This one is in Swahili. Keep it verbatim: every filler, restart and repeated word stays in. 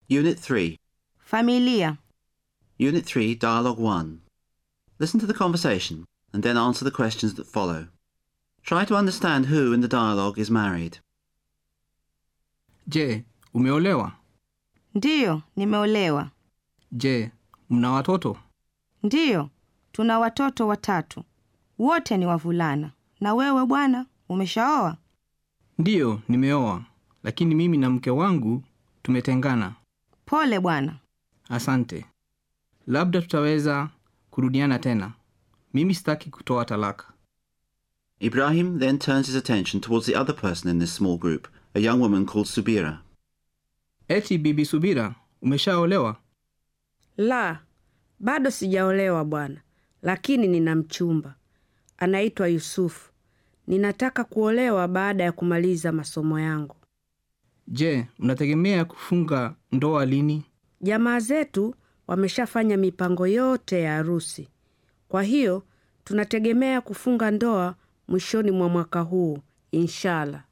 Unit three. Familia. Unit three, Dialogue one. Listen to the conversation and then answer the questions that follow. Try to understand who in the dialogue is married. Je, umeolewa? Ndiyo, nimeolewa. Je, mna watoto? Ndiyo, tuna watoto watatu. Wote ni wavulana. Na wewe bwana, umeshaoa? Ndiyo, nimeoa. Lakini mimi na mke wangu tumetengana. Pole bwana. Asante. Labda tutaweza kurudiana tena. Mimi sitaki kutoa talaka. Ibrahim then turns his attention towards the other person in this small group, a young woman called Subira. Eti bibi Subira, umeshaolewa? La, bado sijaolewa bwana, lakini nina mchumba. Anaitwa Yusuf. Ninataka kuolewa baada ya kumaliza masomo yangu. Je, mnategemea kufunga ndoa lini? Jamaa zetu wameshafanya mipango yote ya harusi. Kwa hiyo, tunategemea kufunga ndoa mwishoni mwa mwaka huu, inshallah.